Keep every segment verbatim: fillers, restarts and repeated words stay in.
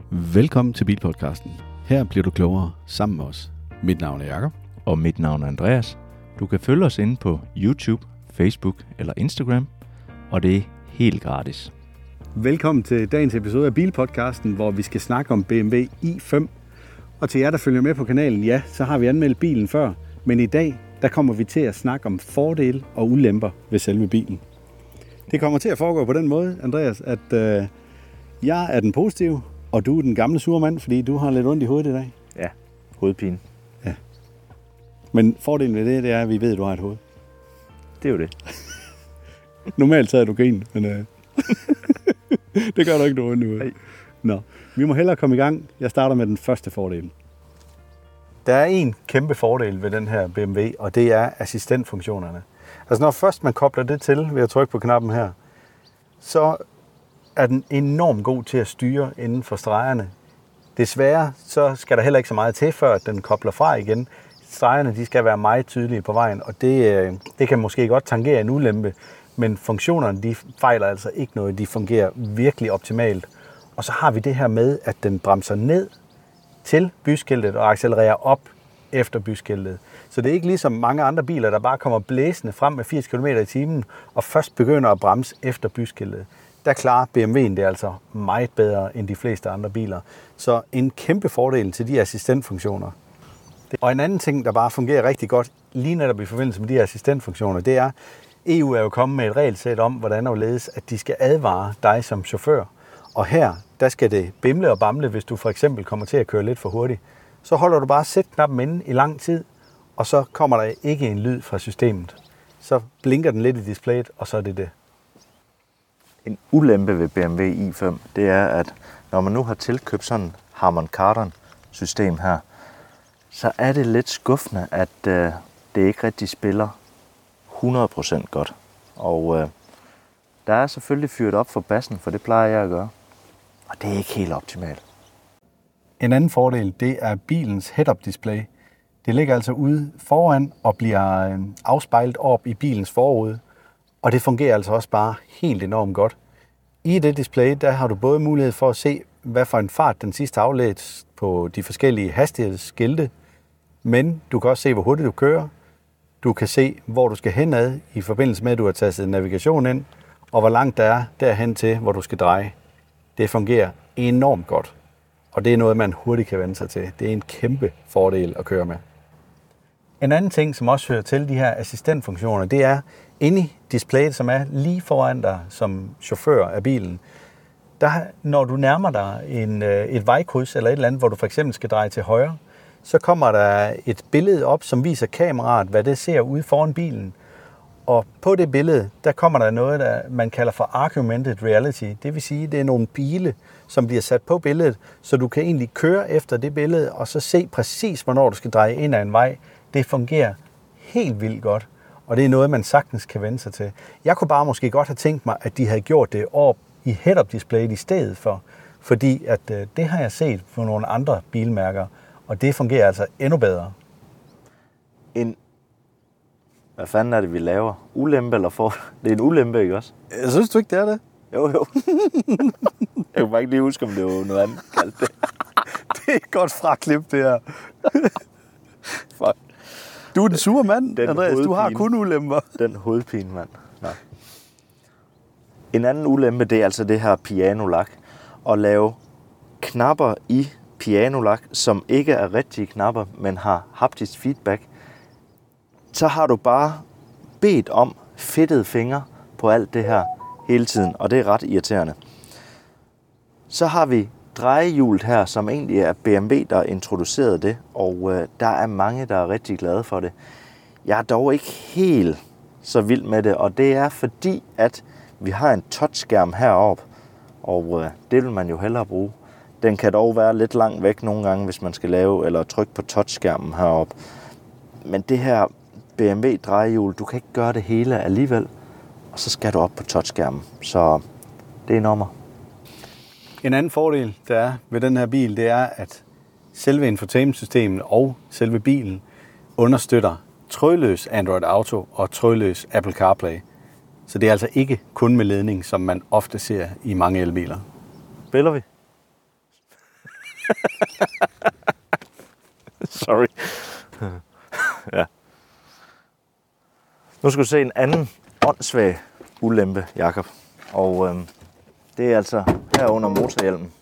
Velkommen til Bilpodcasten. Her bliver du klogere sammen med os. Mit navn er Jakob. Og mit navn er Andreas. Du kan følge os inde på YouTube, Facebook eller Instagram, og det er helt gratis. Velkommen til dagens episode af Bilpodcasten, hvor vi skal snakke om B M W i fem. Og til jer, der følger med på kanalen, ja, så har vi anmeldt bilen før. Men i dag, der kommer vi til at snakke om fordele og ulemper ved selve bilen. Det kommer til at foregå på den måde, Andreas, at øh, jeg er den positive, og du er den gamle sure mand, fordi du har lidt ondt i hovedet i dag. Ja, hovedpine. Ja. Men fordelen ved det, det er, at vi ved, at du har et hoved. Det er jo det. Normalt tager du grin, men øh, det gør du ikke noget ondt i hovedet. Nå, vi må hellere komme i gang. Jeg starter med den første fordel. Der er en kæmpe fordel ved den her B M W, og det er assistentfunktionerne. Altså når først man kobler det til ved at trykke på knappen her, så er den enormt god til at styre inden for stregerne. Desværre så skal der heller ikke så meget til, før den kobler fra igen. Stregerne de skal være meget tydelige på vejen, og det, det kan måske godt tangere en ulempe, men funktionerne de fejler altså ikke noget. De fungerer virkelig optimalt. Og så har vi det her med, at den bremser ned til byskiltet og accelererer op efter byskiltet. Så det er ikke ligesom mange andre biler, der bare kommer blæsende frem med firs kilometer i timen og først begynder at bremse efter byskiltet. Der klarer B M W'en det altså meget bedre end de fleste andre biler. Så en kæmpe fordel til de assistentfunktioner. Og en anden ting, der bare fungerer rigtig godt, lige netop i forbindelse med de assistentfunktioner, det er, E U er jo kommet med et regelsæt om, hvordan og ledes, at de skal advare dig som chauffør. Og her, der skal det bimle og bamle, hvis du for eksempel kommer til at køre lidt for hurtigt. Så holder du bare sæt-knappen inde i lang tid, og så kommer der ikke en lyd fra systemet. Så blinker den lidt i displayet, og så er det det. En ulempe ved B M W i fem, det er, at når man nu har tilkøbt sådan Harman Kardon system her, så er det lidt skuffende, at øh, det ikke rigtig spiller hundrede procent godt. Og øh, der er selvfølgelig fyret op for bassen, for det plejer jeg at gøre. Og det er ikke helt optimalt. En anden fordel, det er bilens head-up display. Det ligger altså ude foran og bliver afspejlet op i bilens forrude. Og det fungerer altså også bare helt enormt godt. I det display, der har du både mulighed for at se, hvad for en fart den sidste afledt på de forskellige hastighedsskilte. Men du kan også se, hvor hurtigt du kører. Du kan se, hvor du skal henad i forbindelse med, at du har tastet navigation ind. Og hvor langt der er derhen til, hvor du skal dreje. Det fungerer enormt godt. Og det er noget, man hurtigt kan vende sig til. Det er en kæmpe fordel at køre med. En anden ting, som også hører til de her assistentfunktioner, det er inde i displayet, som er lige foran dig som chauffør af bilen. Der, når du nærmer dig en, et vejkryds eller et eller andet, hvor du for eksempel skal dreje til højre, så kommer der et billede op, som viser kameraet, hvad det ser ude foran bilen. Og på det billede, der kommer der noget, der man kalder for augmented reality. Det vil sige, det er nogle pile, som bliver sat på billedet, så du kan egentlig køre efter det billede, og så se præcis, hvornår du skal dreje ind ad en vej. Det fungerer helt vildt godt, og det er noget, man sagtens kan vende sig til. Jeg kunne bare måske godt have tænkt mig, at de havde gjort det op i head-up displayet i stedet for, fordi at, øh, det har jeg set på nogle andre bilmærker, og det fungerer altså endnu bedre. En Hvad fanden er det, vi laver? Ulempe eller for? Det er en ulempe, ikke også? Jeg synes du ikke, det er det? Jo, jo. Jeg kan bare ikke lige huske, om det var noget andet kaldt det. Det er et godt fraklip, det her. Fuck. Du er den sure mand, den Andreas. Hovedpine. Du har kun ulemper. Den hovedpine, mand. Nej. En anden ulempe, det er altså det her pianolak. At lave knapper i pianolak, som ikke er rigtige knapper, men har haptisk feedback. Så har du bare bedt om fedtede fingre på alt det her hele tiden, og det er ret irriterende. Så har vi drejehjulet her, som egentlig er B M W, der introducerede det, og øh, der er mange, der er rigtig glade for det. Jeg er dog ikke helt så vild med det, og det er fordi, at vi har en touchskærm heroppe, og øh, det vil man jo hellere bruge. Den kan dog være lidt langt væk nogle gange, hvis man skal lave eller trykke på touchskærmen heroppe. Men det her B M W-drejehjul, du kan ikke gøre det hele alligevel, og så skal du op på touchskærmen. Så det er nummer. En anden fordel, der er ved den her bil, det er, at selve infotainmentsystemet og selve bilen understøtter trådløs Android Auto og trådløs Apple CarPlay. Så det er altså ikke kun med ledning, som man ofte ser i mange elbiler. Spiller vi? Sorry. Ja. Nu skal du se en anden åndssvag ulempe, Jakob. Og øhm, det er altså her under motorhjelmen.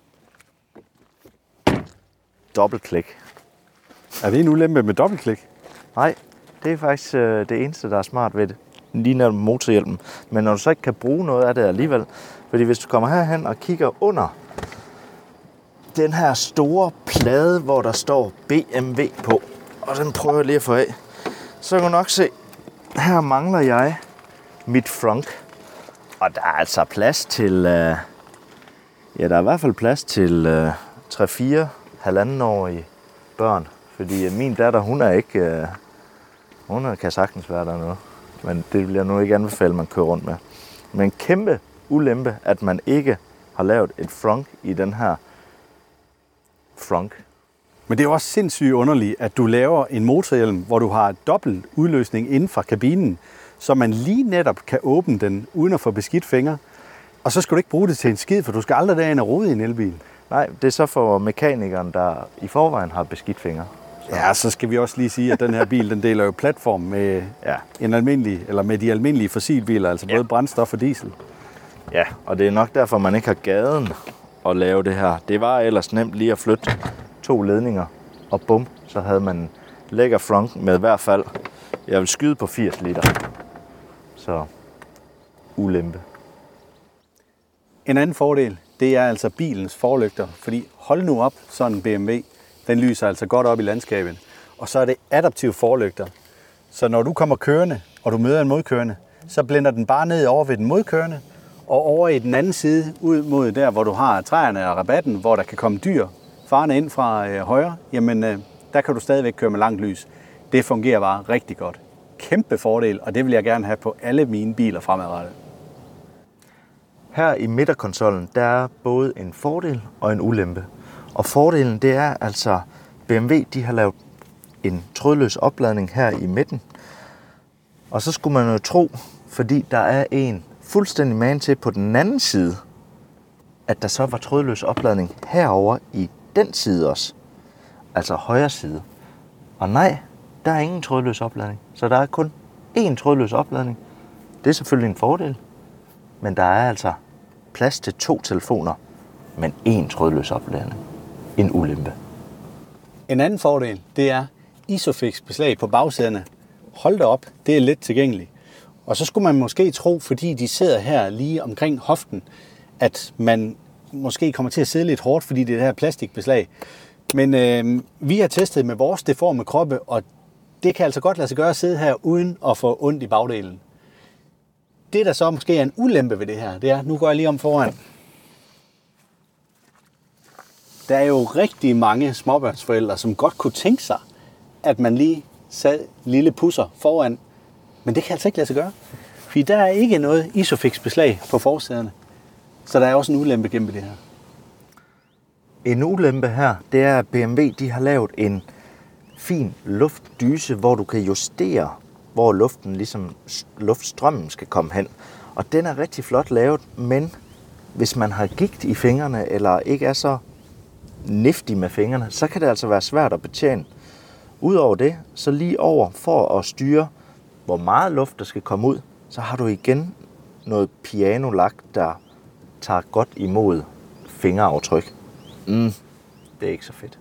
Dobbeltklik. Er det en ulempe med dobbeltklik? Nej, det er faktisk øh, det eneste, der er smart ved det. Lige når motorhjelmen. Men når du så ikke kan bruge noget af det alligevel. Fordi hvis du kommer herhen og kigger under den her store plade, hvor der står B M W på. Og den prøver jeg lige at få af. Så kan du nok se, her mangler jeg mit frunk. Og der er altså plads til, øh, ja, der er i hvert fald plads til øh, tre fire halvandenårige børn. Fordi min datter, hun er ikke, øh, hun kan sagtens være der noget. Men det vil jeg nu ikke anbefale, man kører rundt med. Men kæmpe ulempe, at man ikke har lavet et frunk i den her frunk. Men det er jo også sindssygt underligt, at du laver en motorhjelm, hvor du har dobbelt udløsning inden for kabinen, så man lige netop kan åbne den uden at få beskidt fingre. Og så skal du ikke bruge det til en skid, for du skal aldrig derind og rode i en elbil. Nej, det er så for mekanikeren, der i forvejen har beskidt fingre. Så. Ja, så skal vi også lige sige, at den her bil, den deler jo platform med, ja. en almindelig, eller med de almindelige fossilbiler, altså både ja. brændstof og diesel. Ja, og det er nok derfor, man ikke har gaden at lave det her. Det var ellers nemt lige at flytte to ledninger, og bum, så havde man lækker frunk med i hvert fald, jeg vil skyde på firs liter. Så ulempe. En anden fordel, det er altså bilens forlygter, fordi hold nu op, sådan en B M W, den lyser altså godt op i landskabet. Og så er det adaptive forlygter. Så når du kommer kørende, og du møder en modkørende, så blænder den bare ned over ved den modkørende, og over i den anden side, ud mod der, hvor du har træerne og rabatten, hvor der kan komme dyr farne ind fra øh, højre, jamen øh, der kan du stadigvæk køre med langt lys. Det fungerer bare rigtig godt. Kæmpe fordel, og det vil jeg gerne have på alle mine biler fremadrettet. Her i midterkonsollen, der er både en fordel og en ulempe. Og fordelen, det er altså, B M W, de har lavet en trådløs opladning her i midten. Og så skulle man jo tro, fordi der er en fuldstændig man til på den anden side, at der så var trådløs opladning herover i den side også. Altså højre side. Og nej, der er ingen trådløs opladning. Så der er kun én trådløs opladning. Det er selvfølgelig en fordel. Men der er altså plads til to telefoner, men én trådløs opladning. En ulempe. En anden fordel, det er Isofix beslag på bagsæderne. Hold da op, det er let tilgængeligt. Og så skulle man måske tro, fordi de sidder her lige omkring hoften, at man måske kommer til at sidde lidt hårdt, fordi det er det her plastikbeslag. Men øh, vi har testet med vores deforme kroppe, og det kan altså godt lade sig gøre at sidde her uden at få ondt i bagdelen. Det, der så måske er en ulempe ved det her, det er, nu går jeg lige om foran. Der er jo rigtig mange småbørnsforældre, som godt kunne tænke sig, at man lige sad lille pusser foran. Men det kan altså ikke lade sig gøre. Fordi der er ikke noget Isofix beslag på forsæderne. Så der er også en ulempe gennem det her. En ulempe her, det er, at B M W de har lavet en fin luftdyse, hvor du kan justere, hvor luften, ligesom luftstrømmen skal komme hen. Og den er rigtig flot lavet, men hvis man har gigt i fingrene, eller ikke er så niftig med fingrene, så kan det altså være svært at betjene. Udover det, så lige over for at styre, hvor meget luft der skal komme ud, så har du igen noget pianolak, der tager godt imod fingeraftryk. Mm, det er ikke så fedt.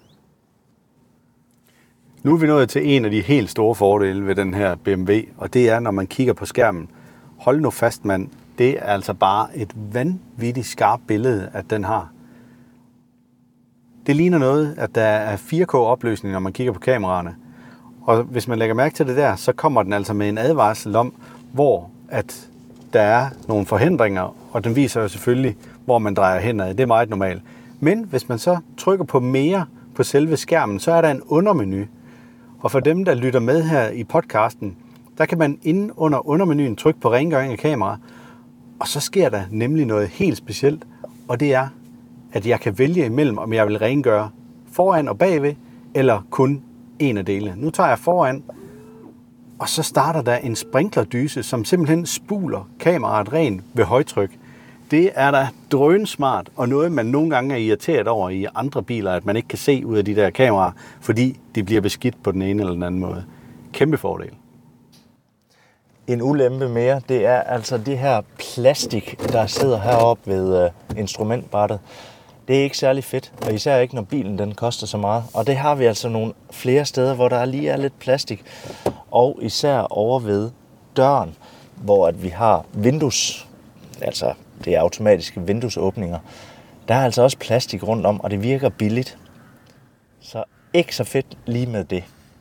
Nu er vi nået til en af de helt store fordele ved den her B M W, og det er, når man kigger på skærmen. Hold nu fast, mand. Det er altså bare et vanvittigt skarpt billede, at den har. Det ligner noget, at der er fire K-opløsning, når man kigger på kameraerne. Og hvis man lægger mærke til det der, så kommer den altså med en advarsel om, hvor at der er nogle forhindringer, og den viser jo selvfølgelig, hvor man drejer henad. Det er meget normalt. Men hvis man så trykker på mere på selve skærmen, så er der en undermenu. Og for dem, der lytter med her i podcasten, der kan man inde under undermenuen trykke på rengøring af kamera, og så sker der nemlig noget helt specielt, og det er, at jeg kan vælge imellem, om jeg vil rengøre foran og bagved, eller kun en af delene. Nu tager jeg foran, og så starter der en sprinklerdyse, som simpelthen spuler kameraet ren ved højtryk. Det er da drønsmart, og noget, man nogle gange er irriteret over i andre biler, at man ikke kan se ud af de der kameraer, fordi de bliver beskidt på den ene eller den anden måde. Kæmpe fordel. En ulempe mere, det er altså det her plastik, der sidder heroppe ved øh, instrumentbrættet. Det er ikke særlig fedt, og især ikke, når bilen den koster så meget. Og det har vi altså nogle flere steder, hvor der lige er lidt plastik. Og især over ved døren, hvor at vi har vindues, altså det er automatiske vinduesåbninger. Der er altså også plastik rundt om, og det virker billigt. Så ikke så fedt lige med det.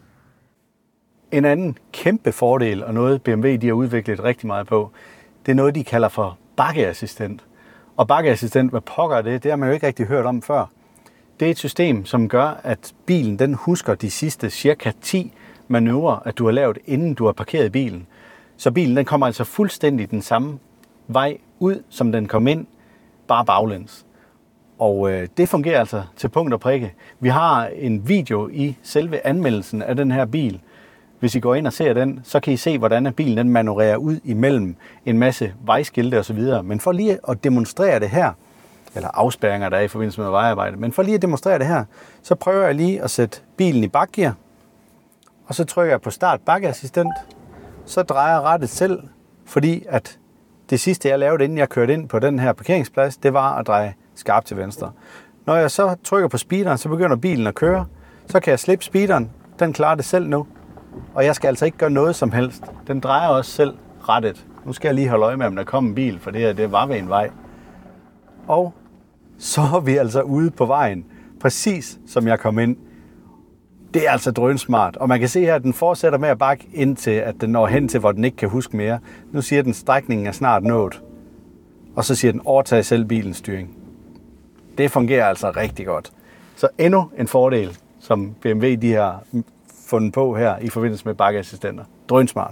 En anden kæmpe fordel, og noget B M W de har udviklet rigtig meget på, det er noget, de kalder for bakkeassistent. Og bakkeassistent, hvad pokker det? Det har man jo ikke rigtig hørt om før. Det er et system, som gør, at bilen den husker de sidste cirka ti manøvrer, at du har lavet, inden du har parkeret bilen. Så bilen den kommer altså fuldstændig den samme vej ud, som den kom ind, bare baglæns. Og øh, det fungerer altså til punkt og prikke. Vi har en video i selve anmeldelsen af den her bil. Hvis I går ind og ser den, så kan I se, hvordan bilen den manøvrerer ud imellem en masse vejskilte osv. Men for lige at demonstrere det her, eller afspærringer, der er i forbindelse med vejarbejde, men for lige at demonstrere det her, så prøver jeg lige at sætte bilen i bakgear, og så trykker jeg på start bakkeassistent, så drejer jeg rettet selv, fordi at det sidste, jeg lavede, inden jeg kørte ind på den her parkeringsplads, det var at dreje skarpt til venstre. Når jeg så trykker på speederen, så begynder bilen at køre, så kan jeg slippe speederen, den klarer det selv nu. Og jeg skal altså ikke gøre noget som helst. Den drejer også selv rettet. Nu skal jeg lige holde øje med, om der kommer en bil, for det her det var ved en vej. Og så er vi altså ude på vejen, præcis som jeg kom ind. Det er altså drønsmart. Og man kan se her, at den fortsætter med at bakke indtil, at den når hen til, hvor den ikke kan huske mere. Nu siger den, at strækningen er snart nået. Og så siger den, overtag selv bilens styring. Det fungerer altså rigtig godt. Så endnu en fordel, som B M W de har fundet på her i forbindelse med bakkeassistenter. Drønsmart.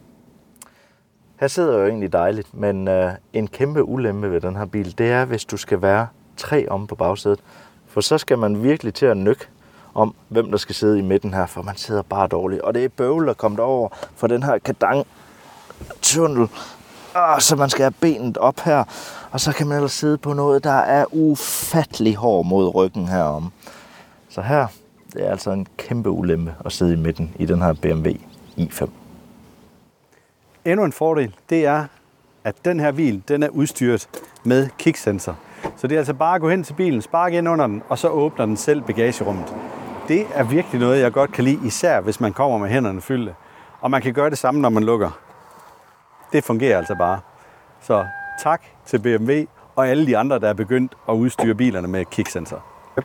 Her sidder jo egentlig dejligt, men øh, en kæmpe ulempe ved den her bil, det er, hvis du skal være tre om på bagsædet. For så skal man virkelig til at nykke om, hvem der skal sidde i midten her, for man sidder bare dårligt. Og det er bøvl at komme over for den her kadang-tunnel, ah, så man skal have benet op her, og så kan man ellers sidde på noget, der er ufattelig hård mod ryggen herom. Så her, det er altså en kæmpe ulempe at sidde i midten i den her B M W i fem. Endnu en fordel, det er, at den her bil, den er udstyret med kicksensor. Så det er altså bare at gå hen til bilen, sparke ind under den, og så åbner den selv bagagerummet. Det er virkelig noget, jeg godt kan lide, især hvis man kommer med hænderne fyldte. Og man kan gøre det samme, når man lukker. Det fungerer altså bare. Så tak til B M W og alle de andre, der er begyndt at udstyre bilerne med kicksensor.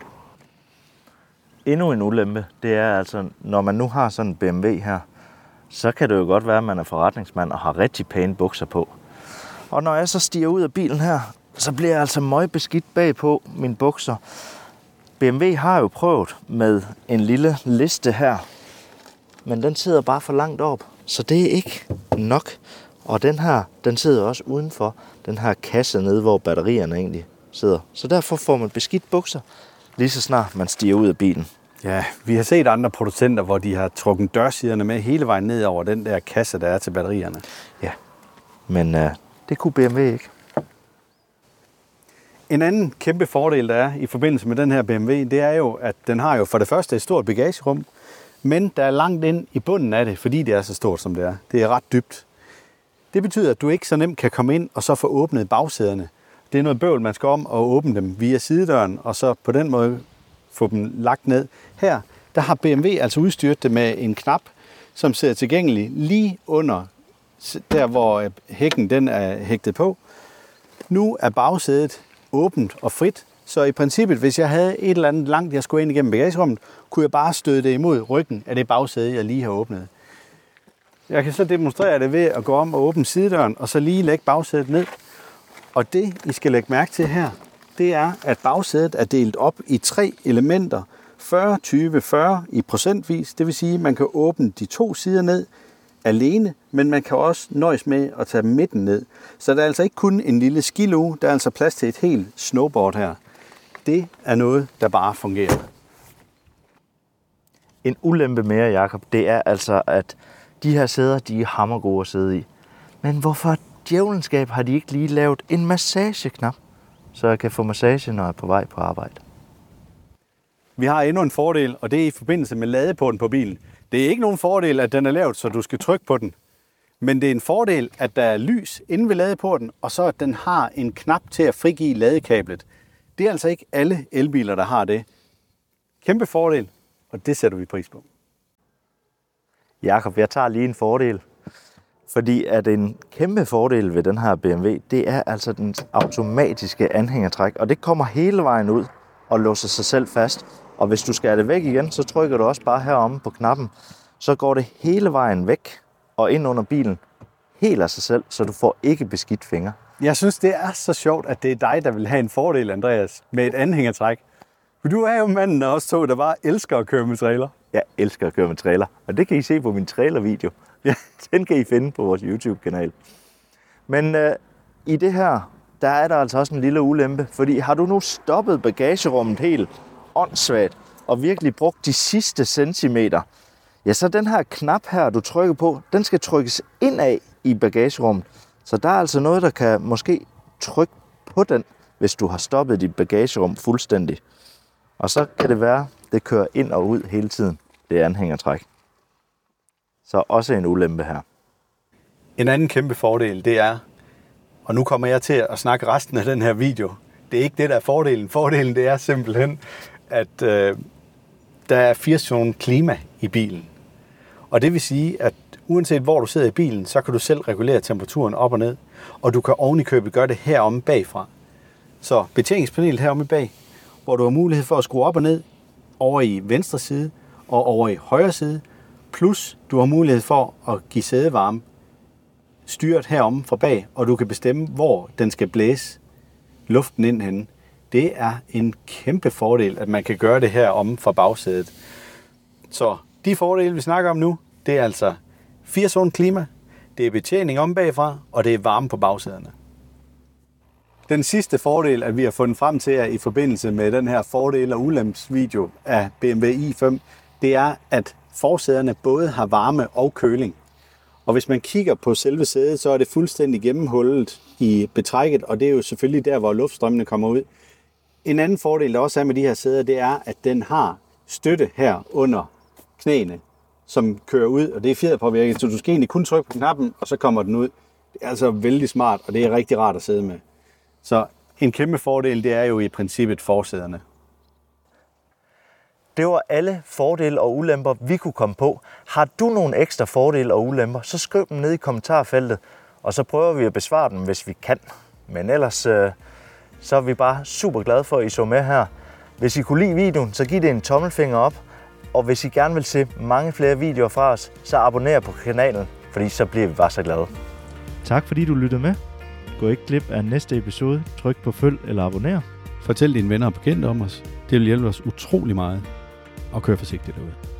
Endnu en ulempe, det er altså, når man nu har sådan en B M W her, så kan det jo godt være, at man er forretningsmand og har rigtig pæne bukser på. Og når jeg så stiger ud af bilen her, så bliver jeg altså møgbeskidt bagpå mine bukser. B M W har jo prøvet med en lille liste her, men den sidder bare for langt op, så det er ikke nok. Og den her, den sidder også udenfor den her kasse nede, hvor batterierne egentlig sidder. Så derfor får man beskidt bukser, lige så snart man stiger ud af bilen. Ja, vi har set andre producenter, hvor de har trukket dørsiderne med hele vejen ned over den der kasse, der er til batterierne. Ja, men uh, det kunne B M W ikke. En anden kæmpe fordel, der er i forbindelse med den her B M W, det er jo, at den har jo for det første et stort bagagerum, men der er langt ind i bunden af det, fordi det er så stort, som det er. Det er ret dybt. Det betyder, at du ikke så nemt kan komme ind og så få åbnet bagsæderne. Det er noget bøvl, man skal om at åbne dem via sidedøren, og så på den måde få dem lagt ned. Her, der har B M W altså udstyret det med en knap, som sidder tilgængelig lige under der, hvor hækken den er hægtet på. Nu er bagsædet åbent og frit, så i princippet, hvis jeg havde et eller andet langt, jeg skulle ind igennem bagagerummet, kunne jeg bare støde det imod ryggen af det bagsæde, jeg lige har åbnet. Jeg kan så demonstrere det ved at gå om og åbne sidedøren, og så lige lægge bagsædet ned. Og det, I skal lægge mærke til her, det er, at bagsædet er delt op i tre elementer, fyrre, tyve, fyrre i procentvis. Det vil sige, at man kan åbne de to sider ned alene, men man kan også nøjes med at tage midten ned. Så der er altså ikke kun en lille skilue, der er altså plads til et helt snowboard her. Det er noget, der bare fungerer. En ulempe mere, Jakob, det er altså, at de her sæder, de er hammergode at sidde i. Men hvorfor djævelenskab har de ikke lige lavet en massageknap, så jeg kan få massage, når jeg er på vej på arbejde. Vi har endnu en fordel, og det er i forbindelse med ladeporten på bilen. Det er ikke nogen fordel, at den er lavet, så du skal trykke på den. Men det er en fordel, at der er lys inde ved ladeporten, og så at den har en knap til at frigive ladekablet. Det er altså ikke alle elbiler, der har det. Kæmpe fordel, og det sætter vi pris på. Jakob, jeg tager lige en fordel. Fordi at en kæmpe fordel ved den her B M W, det er altså den automatiske anhængertræk. Og det kommer hele vejen ud og låser sig selv fast. Og hvis du skal have det væk igen, så trykker du også bare heromme på knappen. Så går det hele vejen væk og ind under bilen helt af sig selv, så du får ikke beskidt fingre. Jeg synes, det er så sjovt, at det er dig, der vil have en fordel, Andreas, med et anhængertræk. For du er jo manden af os to, der bare elsker at køre med trailer. Jeg elsker at køre med trailer, og det kan I se på min trailervideo. Ja, den kan I finde på vores YouTube-kanal. Men øh, i det her, der er der altså også en lille ulempe, fordi har du nu stoppet bagagerummet helt åndssvagt og virkelig brugt de sidste centimeter, ja, så den her knap her, du trykker på, den skal trykkes indad i bagagerummet. Så der er altså noget, der kan måske trykke på den, hvis du har stoppet dit bagagerum fuldstændig. Og så kan det være, det kører ind og ud hele tiden, det anhængertræk. Så også en ulempe her. En anden kæmpe fordel, det er, og nu kommer jeg til at snakke resten af den her video, det er ikke det, der er fordelen. Fordelen, det er simpelthen, at øh, der er fire-zone klima i bilen. Og det vil sige, at uanset hvor du sidder i bilen, så kan du selv regulere temperaturen op og ned, og du kan ovenikøbet gøre det heromme bagfra. Så betjeningspanelet heromme bag, hvor du har mulighed for at skrue op og ned over i venstre side og over i højre side, plus du har mulighed for at give sædevarme styret heromme fra bag, og du kan bestemme, hvor den skal blæse luften ind henne. Det er en kæmpe fordel, at man kan gøre det her om fra bagsædet. Så de fordele, vi snakker om nu, det er altså fire-zone klima, det er betjening om bagfra, og det er varme på bagsæderne. Den sidste fordel, at vi har fundet frem til jer i forbindelse med den her fordele- og ulempsvideo af B M W i fem, det er, at forsæderne både har varme og køling. Og hvis man kigger på selve sædet, så er det fuldstændig gennemhullet i betrækket, og det er jo selvfølgelig der, hvor luftstrømmene kommer ud. En anden fordel, der også er med de her sæder, det er, at den har støtte her under knæene, som kører ud, og det er fjederpåvirket, så du skal egentlig kun trykke på knappen, og så kommer den ud. Det er altså vældig smart, og det er rigtig rart at sidde med. Så en kæmpe fordel, det er jo i princippet forsæderne. Det var alle fordele og ulemper, vi kunne komme på. Har du nogle ekstra fordele og ulemper, så skriv dem ned i kommentarfeltet, og så prøver vi at besvare dem, hvis vi kan. Men ellers øh, så er vi bare super glade for, at I så med her. Hvis I kunne lide videoen, så giv det en tommelfinger op. Og hvis I gerne vil se mange flere videoer fra os, så abonner på kanalen, fordi så bliver vi bare så glade. Tak fordi du lyttede med. Gå ikke glip af næste episode. Tryk på følg eller abonner. Fortæl dine venner og bekendte om os. Det vil hjælpe os utrolig meget. Og kør forsigtigt derude.